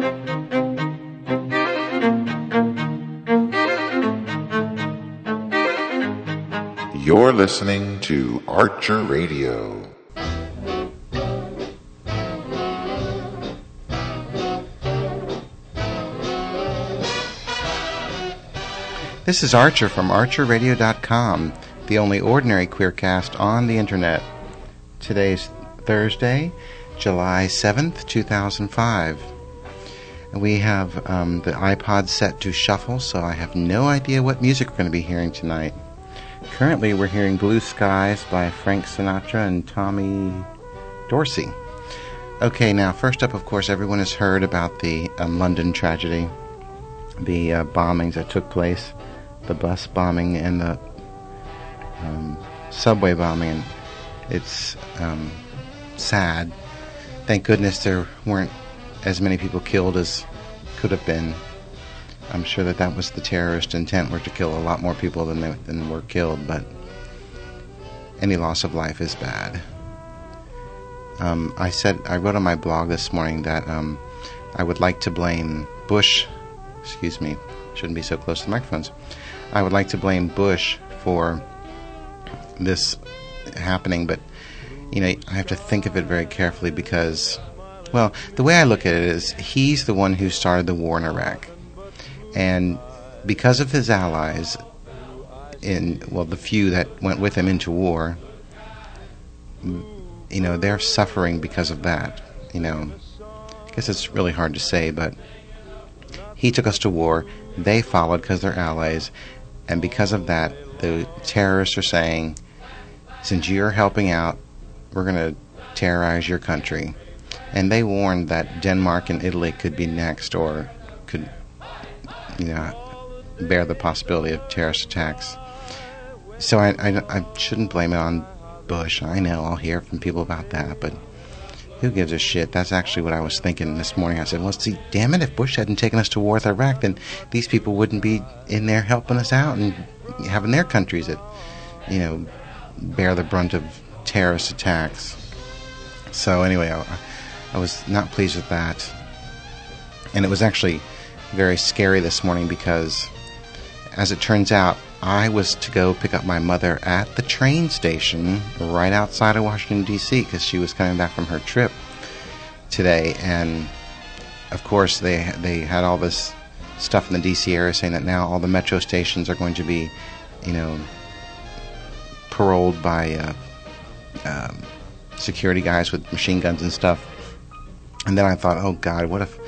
You're listening to Archer Radio. This is Archer from ArcherRadio.com, the only ordinary queercast on the internet. Today's Thursday, July 7th, 2005. And we have the iPod set to shuffle, so I have no idea what music we're going to be hearing tonight. Currently, we're hearing Blue Skies by Frank Sinatra and Tommy Dorsey. Okay, now, first up, of course, everyone has heard about the London tragedy, the bombings that took place, the bus bombing and the subway bombing. And it's sad. Thank goodness there weren't as many people killed as could have been. I'm sure that was the terrorist intent, were to kill a lot more people than were killed, but any loss of life is bad. I wrote on my blog this morning that I would like to blame Bush. Excuse me, shouldn't be so close to the microphones. I would like to blame Bush for this happening, but I have to think of it very carefully because, well, the way I look at it is he's the one who started the war in Iraq. And because of his allies, the few that went with him into war, they're suffering because of that. I guess it's really hard to say, but he took us to war. They followed because they're allies. And because of that, the terrorists are saying, since you're helping out, we're going to terrorize your country. And they warned that Denmark and Italy could be next, or could bear the possibility of terrorist attacks. So I shouldn't blame it on Bush. I know I'll hear from people about that, but who gives a shit? That's actually what I was thinking this morning. I said, well, see, damn it, if Bush hadn't taken us to war with Iraq, then these people wouldn't be in there helping us out and having their countries that, bear the brunt of terrorist attacks. So anyway, I was not pleased with that. And it was actually very scary this morning because, as it turns out, I was to go pick up my mother at the train station right outside of Washington, D.C., because she was coming back from her trip today. And, of course, they had all this stuff in the D.C. area saying that now all the metro stations are going to be, paroled by security guys with machine guns and stuff. And then I thought, oh, God, what if,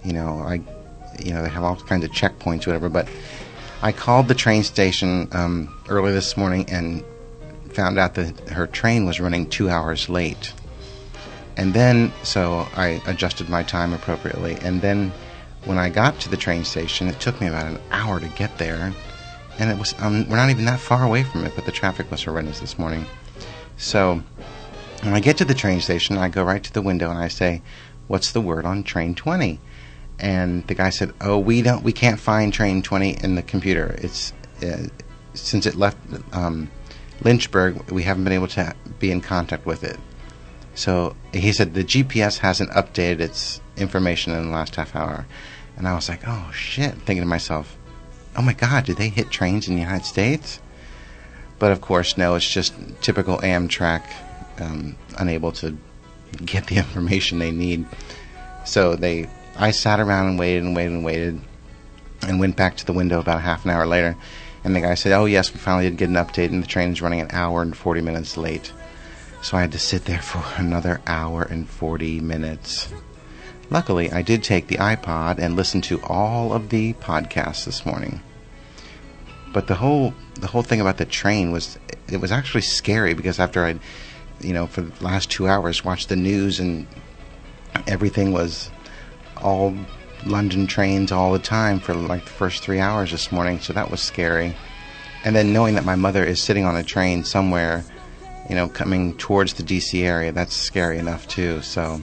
they have all kinds of checkpoints or whatever. But I called the train station early this morning and found out that her train was running 2 hours late. And then, so I adjusted my time appropriately. And then when I got to the train station, it took me about an hour to get there. And it was we're not even that far away from it, but the traffic was horrendous this morning. So when I get to the train station, I go right to the window and I say, what's the word on train 20? And the guy said, oh, we can't find train 20 in the computer. It's since it left Lynchburg, we haven't been able to be in contact with it. So he said the GPS hasn't updated its information in the last half hour. And I was like, oh, shit, thinking to myself, oh, my God, did they hit trains in the United States? But, of course, no, it's just typical Amtrak, unable to get the information they need. So I sat around and waited and went back to the window about half an hour later. And the guy said, oh, yes, we finally did get an update, and the train is running an hour and 40 minutes late. So I had to sit there for another hour and 40 minutes. Luckily, I did take the iPod and listen to all of the podcasts this morning. But the whole thing about the train was actually scary, because after I'd, for the last 2 hours watched the news and everything was all London trains all the time for like the first 3 hours this morning, so that was scary. And then knowing that my mother is sitting on a train somewhere, coming towards the DC area, that's scary enough too. So,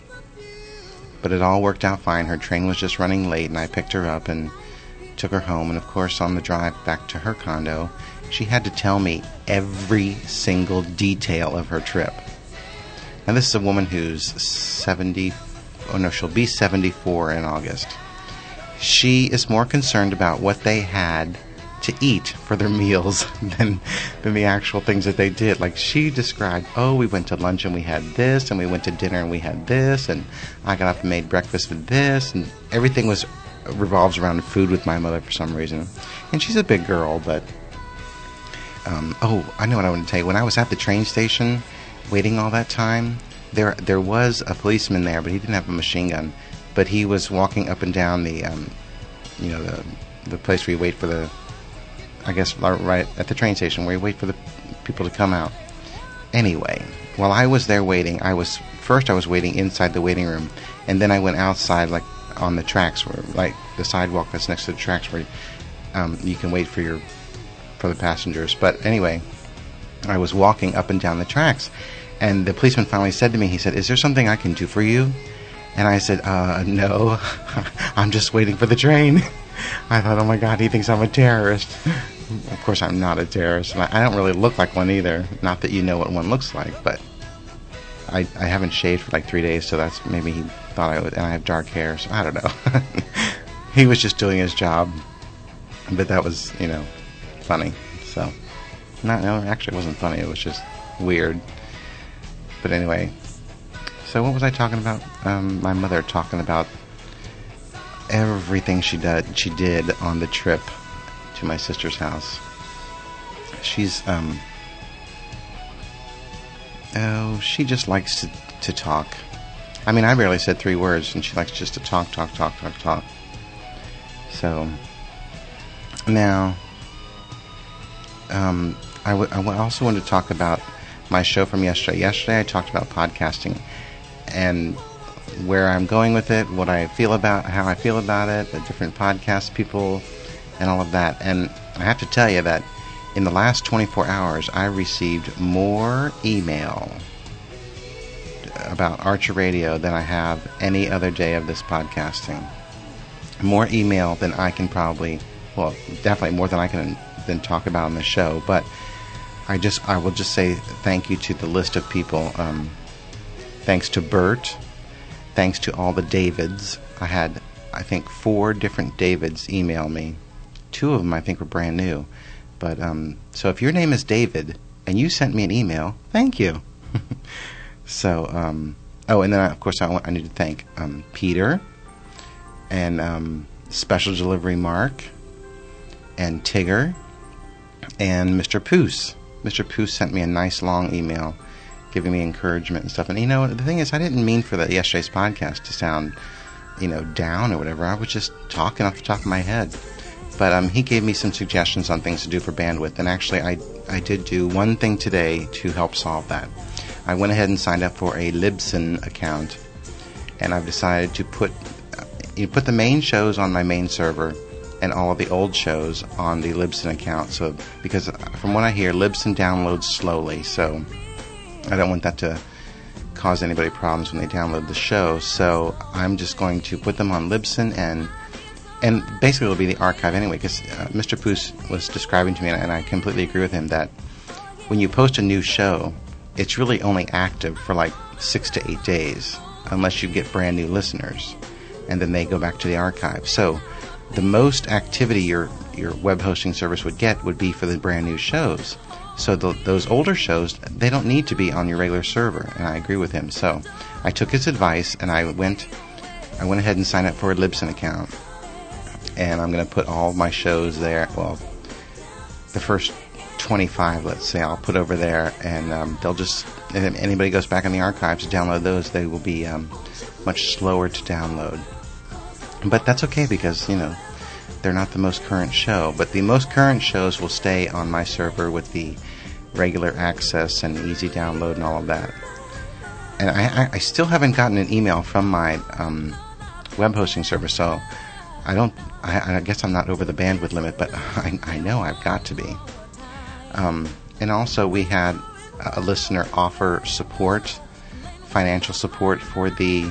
but it all worked out fine. Her train was just running late, and I picked her up and took her home. And of course, on the drive back to her condo, she had to tell me every single detail of her trip. Now, this is a woman who's 74 she'll be 74 in August. She is more concerned about what they had to eat for their meals than the actual things that they did. Like, she described, we went to lunch and we had this, and we went to dinner and we had this, and I got up and made breakfast with this, and everything revolves around food with my mother for some reason. And she's a big girl, but I know what I want to tell you. When I was at the train station waiting all that time, there was a policeman there, but he didn't have a machine gun. But he was walking up and down the place where you wait for the, I guess, right at the train station where you wait for the people to come out. Anyway, while I was there waiting, I was waiting inside the waiting room, and then I went outside, like on the tracks, where, like the sidewalk that's next to the tracks, where you can wait for the passengers. But anyway, I was walking up and down the tracks, and the policeman finally said to me, he said, "Is there something I can do for you?" And I said, "No, I'm just waiting for the train." I thought, oh my God, he thinks I'm a terrorist. Of course, I'm not a terrorist, and I don't really look like one either. Not that you know what one looks like, but I haven't shaved for like 3 days, so that's maybe he thought I would. And I have dark hair, so I don't know. He was just doing his job, but that was, funny. So, no, actually, it wasn't funny. It was just weird. But anyway. So what was I talking about? My mother talking about everything she did on the trip to my sister's house. She's she just likes to talk. I mean, I barely said 3 words, and she likes just to talk. So now, I also wanted to talk about my show from yesterday. Yesterday, I talked about podcasting and where I'm going with it, how I feel about it, the different podcast people, and all of that. And I have to tell you that in the last 24 hours, I received more email about Archer Radio than I have any other day of this podcasting. More email than I can definitely more than I can talk about on the show. But I will just say thank you to the list of people. Thanks to Bert. Thanks to all the Davids. I had, I think, 4 different Davids email me. 2 of them, I think, were brand new. But, so if your name is David and you sent me an email, thank you. So, and then, of course, I need to thank Peter and Special Delivery Mark and Tigger and Mr. Poos. Mr. Poos sent me a nice long email giving me encouragement and stuff. And, the thing is, I didn't mean for yesterday's podcast to sound, down or whatever. I was just talking off the top of my head. But he gave me some suggestions on things to do for bandwidth. And actually, I did do one thing today to help solve that. I went ahead and signed up for a Libsyn account. And I've decided to put the main shows on my main server and all of the old shows on the Libsyn account. So, because from what I hear, Libsyn downloads slowly. So I don't want that to cause anybody problems when they download the show. So I'm just going to put them on Libsyn, and basically it'll be the archive anyway, because Mr. Poos was describing to me, and I completely agree with him, that when you post a new show, it's really only active for like 6 to 8 days, unless you get brand new listeners, and then they go back to the archive. So the most activity your web hosting service would get would be for the brand new shows. So those older shows, they don't need to be on your regular server, and I agree with him. So I took his advice, and I went ahead and signed up for a Libsyn account, and I'm going to put all my shows there. Well, the first 25, let's say, I'll put over there, and they'll just, if anybody goes back in the archives to download those, they will be much slower to download. But that's okay, because, they're not the most current show. But the most current shows will stay on my server with the regular access and easy download and all of that. And I still haven't gotten an email from my web hosting server, so I guess I'm not over the bandwidth limit, but I know I've got to be. And also, we had a listener offer financial support for the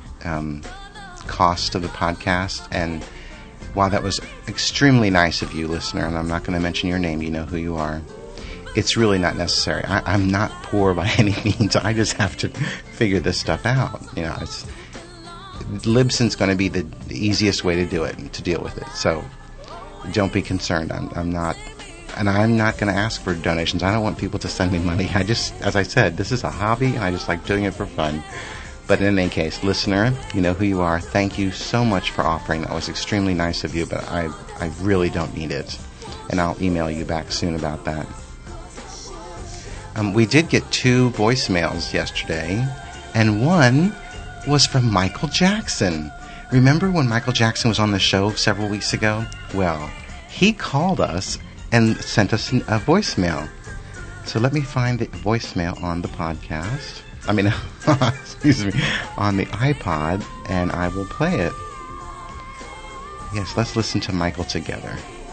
cost of the podcast, and while that was extremely nice of you, listener, and I'm not going to mention your name, you know who you are, it's really not necessary. I'm not poor by any means. I just have to figure this stuff out. Libsyn's going to be the easiest way to do it, to deal with it. So don't be concerned. I'm not, and I'm not going to ask for donations. I don't want people to send me money. I just, as I said, this is a hobby, and I just like doing it for fun. But in any case, listener, you know who you are. Thank you so much for offering. That was extremely nice of you, but I really don't need it. And I'll email you back soon about that. We did get 2 voicemails yesterday, and one was from Michael Jackson. Remember when Michael Jackson was on the show several weeks ago? Well, he called us and sent us a voicemail. So let me find the voicemail on the podcast. Excuse me, on the iPod, and I will play it. Yes, let's listen to Michael together.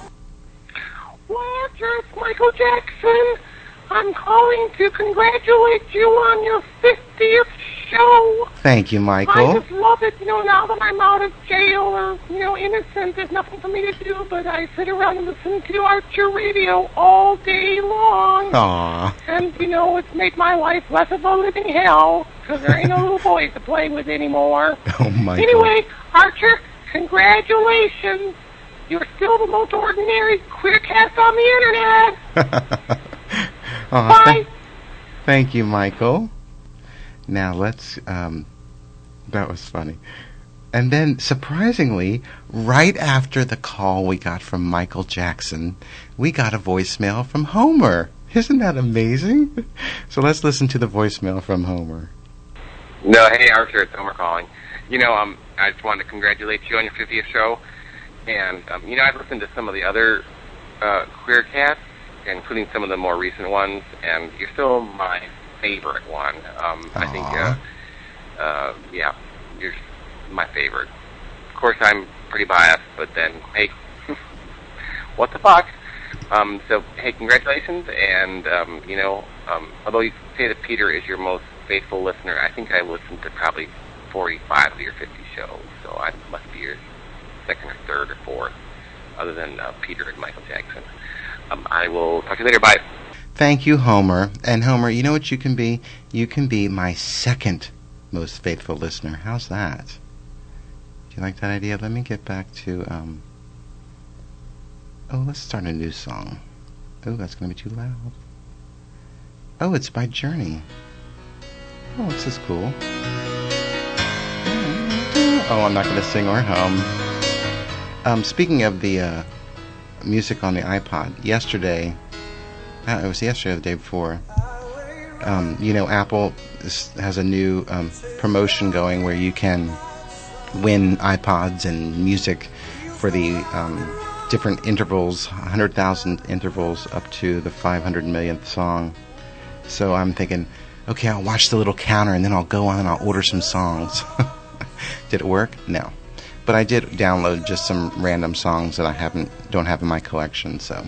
Roger, it's Michael Jackson. I'm calling to congratulate you on your 50th show. Thank you, Michael. I just love it. Now that I'm out of jail or, innocent, there's nothing for me to do, but I sit around and listen to Archer Radio all day long. Aww. And, it's made my life less of a living hell, because there ain't no little boys to play with anymore. Oh, Michael. Anyway, Archer, congratulations. You're still the most ordinary queercast on the internet. Bye. Thank you, Michael. Now let's, that was funny. And then, surprisingly, right after the call we got from Michael Jackson, we got a voicemail from Homer. Isn't that amazing? So let's listen to the voicemail from Homer. No, hey Arthur, it's Homer calling. I just wanted to congratulate you on your 50th show. And, I've listened to some of the other queercasts, including some of the more recent ones, and you're still my favorite one. I think, you're my favorite. Of course, I'm pretty biased, but then, hey, what the fuck? So, hey, congratulations, and, although you say that Peter is your most faithful listener, I think I listened to probably 45 of your 50 shows, so I must be your second or third or fourth, other than Peter and Michael Jackson. I will talk to you later. Bye. Thank you, Homer. And Homer, you know what you can be? You can be my second most faithful listener. How's that? Do you like that idea? Let me get back to, let's start a new song. Oh, that's going to be too loud. Oh, it's by Journey. Oh, this is cool. Oh, I'm not going to sing or hum. Speaking of the music on the iPod, yesterday, it was yesterday or the day before, Apple has a new promotion going where you can win iPods and music for the different intervals, 100,000 intervals up to the 500 millionth song. So I'm thinking, okay, I'll watch the little counter and then I'll go on and I'll order some songs. Did it work? No. But I did download just some random songs that I don't have in my collection, so.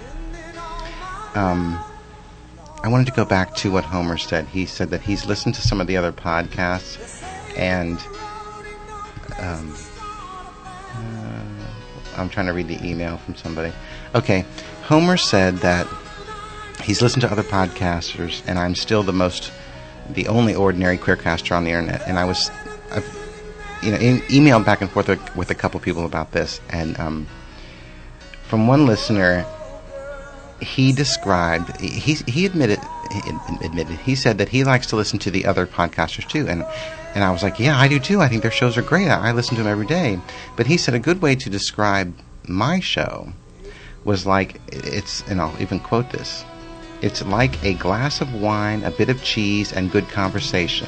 I wanted to go back to what Homer said. He said that he's listened to some of the other podcasts, and I'm trying to read the email from somebody. Okay, Homer said that he's listened to other podcasters, and I'm still the only ordinary queercaster on the internet. And I've emailed back and forth with a couple people about this, and from one listener, he described, he admitted, he said that he likes to listen to the other podcasters too, and I was like, yeah, I do too. I think their shows are great. I listen to them every day. But he said a good way to describe my show was like, and I'll even quote this, it's like a glass of wine, a bit of cheese, and good conversation.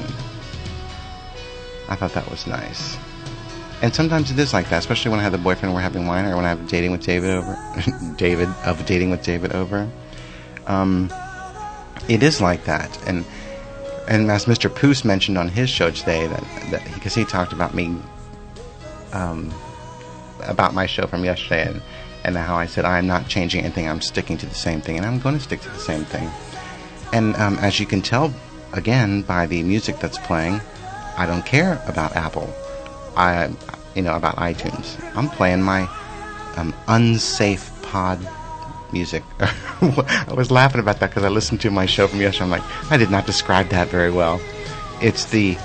I thought that was nice. And sometimes it is like that, especially when I have the boyfriend we're having wine, or when I have Dating with David over. Dating with David over. It is like that. And as Mr. Poos mentioned on his show today, that because he talked about me, about my show from yesterday, and how I said I'm not changing anything, I'm sticking to the same thing, and I'm going to stick to the same thing. And as you can tell, again, by the music that's playing, I don't care about Apple. About iTunes. I'm playing my unsafe pod music. I was laughing about that because I listened to my show from yesterday. I'm like, I did not describe that very well. It's the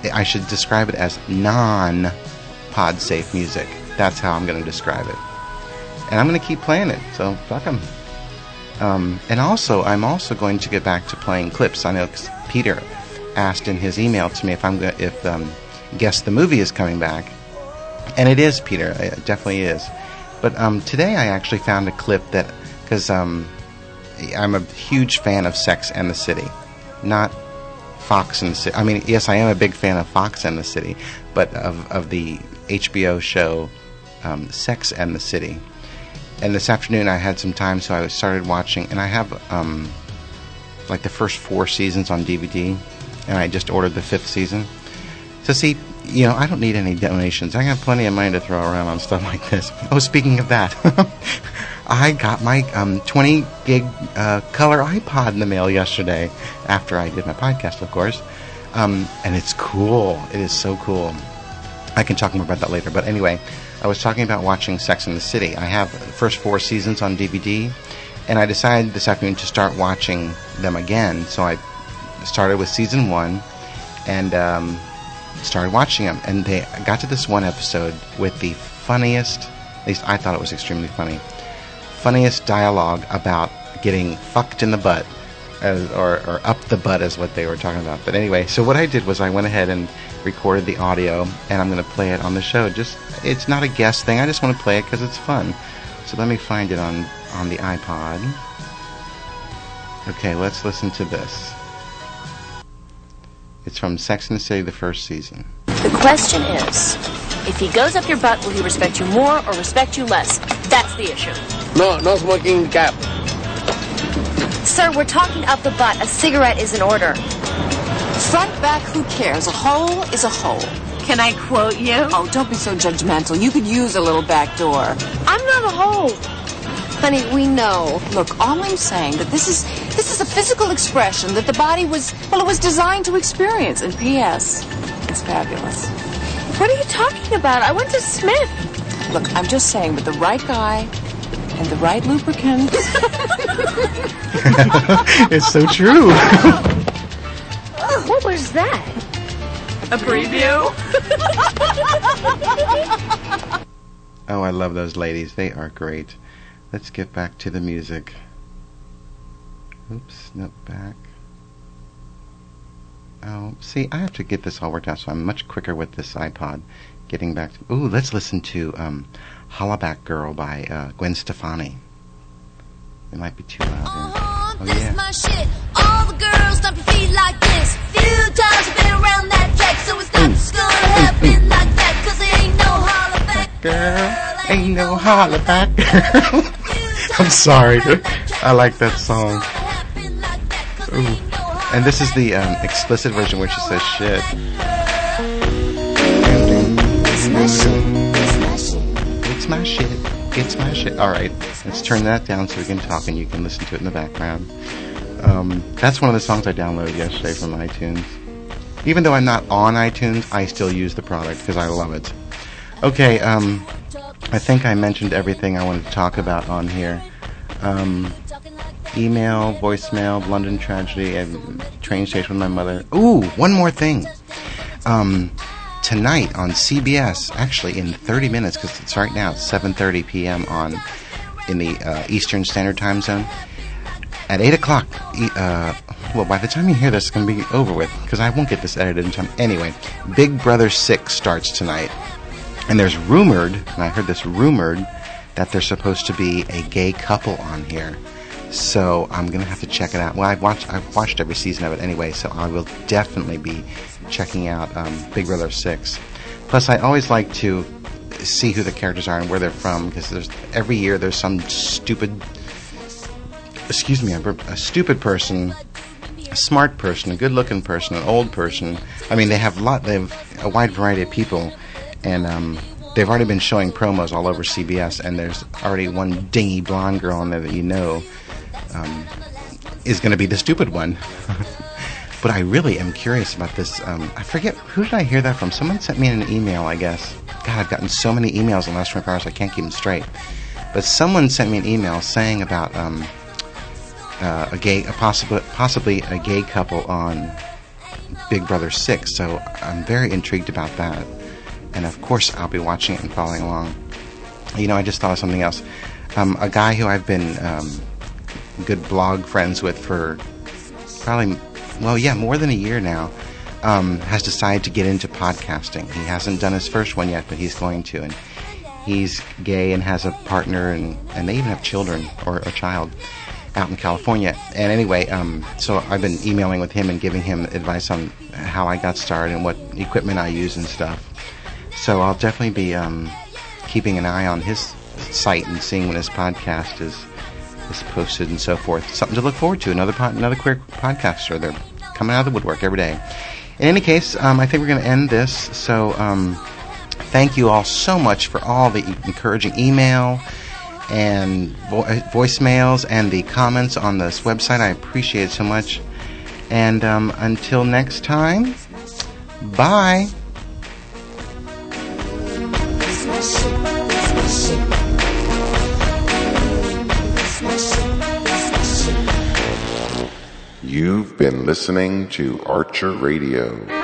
I should describe it as non-pod-safe music. That's how I'm going to describe it. And I'm going to keep playing it, so fuck 'em. And also, I'm also going to get back to playing clips. I know Peter asked in his email to me if Guess the Movie is coming back. And it is, Peter. It definitely is. But today I actually found a clip that... Because I'm a huge fan of Sex and the City. Not Fox and the City. I mean, yes, I am a big fan of Fox and the City. But of the HBO show Sex and the City. And this afternoon I had some time, so I started watching. And I have like the first 4 seasons on DVD. And I just ordered the 5th season. So see... You know, I don't need any donations. I have plenty of money to throw around on stuff like this. Oh, speaking of that, I got my 20 gig color iPod in the mail yesterday after I did my podcast, of course. And it's cool. It is so cool. I can talk more about that later. But anyway, I was talking about watching Sex and the City. I have the first 4 seasons on DVD, and I decided this afternoon to start watching them again. So I started with season 1, and... started watching them, and they got to this one episode with the funniest, at least I thought it was extremely funny, funniest dialogue about getting fucked in the butt, or up the butt is what they were talking about. But anyway, so what I did was I went ahead and recorded the audio, and I'm going to play it on the show. It's not a guest thing, I just want to play it because it's fun. So let me find it on the iPod. Okay, let's listen to this. It's from Sex and the City, the first season. The question is, if he goes up your butt, will he respect you more or respect you less? That's the issue. No smoking cap. Sir, we're talking up the butt. A cigarette is in order. Front, back, who cares? A hole is a hole. Can I quote you? Oh, don't be so judgmental. You could use a little back door. I'm not a hole. Honey, we know. Look, all I'm saying that this is a physical expression that the body was designed to experience. And P.S., it's fabulous. What are you talking about? I went to Smith. Look, I'm just saying, with the right guy and the right lubricant. It's so true. What was that? A preview? Oh, I love those ladies. They are great. Let's get back to the music. Oops, nope, back. Oh, see, I have to get this all worked out, so I'm much quicker with this iPod. Getting back to... Ooh, let's listen to Hollaback Girl by Gwen Stefani. It might be too loud. Oh, that's yeah. my shit. All the girls stomp your feet like this. Few times I've been around that track, so it's not just gonna happen like that, 'cause there ain't no hollaback Girl, ain't no hollaback girl. I'm sorry. I like that song. Ooh. And this is the explicit version where she says shit. It's my shit. It's my shit. It's my shit. Alright, let's turn that down so we can talk and you can listen to it in the background. That's one of the songs I downloaded yesterday from iTunes. Even though I'm not on iTunes, I still use the product because I love it. Okay, I think I mentioned everything I wanted to talk about on here. Email, voicemail, London Tragedy, and train station with my mother. Ooh, one more thing. Tonight on CBS, actually in 30 minutes, because it's right now, it's 7:30 p.m. in the Eastern Standard Time Zone. At 8 o'clock, well, by the time you hear this, it's going to be over with, because I won't get this edited in time. Anyway, Big Brother 6 starts tonight. And there's rumored, and I heard this rumored, that there's supposed to be a gay couple on here. So I'm going to have to check it out. Well, I've watched every season of it anyway, so I will definitely be checking out Big Brother 6. Plus, I always like to see who the characters are and where they're from, because every year there's some stupid... Excuse me, a stupid person, a smart person, a good-looking person, an old person. I mean, they have a wide variety of people, and they've already been showing promos all over CBS, and there's already one dingy blonde girl in there that you know is going to be the stupid one. But I really am curious about this. I forget, who did I hear that from? Someone sent me an email, I guess. God, I've gotten so many emails in the last 24 hours, I can't keep them straight. But someone sent me an email saying about possibly a gay couple on Big Brother 6, so I'm very intrigued about that. And of course, I'll be watching it and following along. You know, I just thought of something else. A guy who I've been good blog friends with for probably, more than a year now, has decided to get into podcasting. He hasn't done his first one yet, but he's going to. And he's gay and has a partner, and they even have children, or a child, out in California. And anyway, so I've been emailing with him and giving him advice on how I got started and what equipment I use and stuff. So I'll definitely be keeping an eye on his site and seeing when his podcast is posted and so forth. Something to look forward to. Another queer podcaster. They're coming out of the woodwork every day. In any case, I think we're going to end this. So thank you all so much for all the encouraging email and voicemails and the comments on this website. I appreciate it so much. And until next time, bye. You've been listening to Archer Radio.